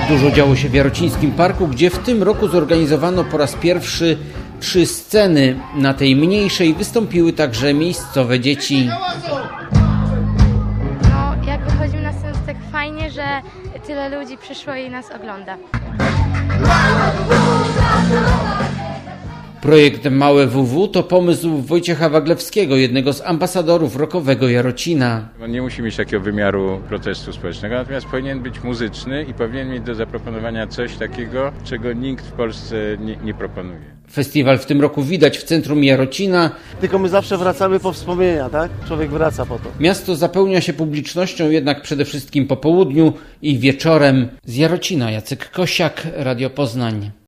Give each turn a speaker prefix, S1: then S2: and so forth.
S1: Dużo działo się w Jarocińskim Parku, gdzie w tym roku zorganizowano po raz pierwszy 3 sceny. Na tej mniejszej wystąpiły także miejscowe dzieci.
S2: No, jak wychodzimy na scenę, to tak fajnie, że tyle ludzi przyszło i nas ogląda.
S1: Projekt Małe WW to pomysł Wojciecha Waglewskiego, jednego z ambasadorów rockowego Jarocina.
S3: Nie musi mieć takiego wymiaru protestu społecznego, natomiast powinien być muzyczny i powinien mieć do zaproponowania coś takiego, czego nikt w Polsce nie proponuje.
S1: Festiwal w tym roku widać w centrum Jarocina.
S4: Tylko my zawsze wracamy po wspomnienia, tak? Człowiek wraca po to.
S1: Miasto zapełnia się publicznością jednak przede wszystkim po południu i wieczorem. Z Jarocina Jacek Kosiak, Radio Poznań.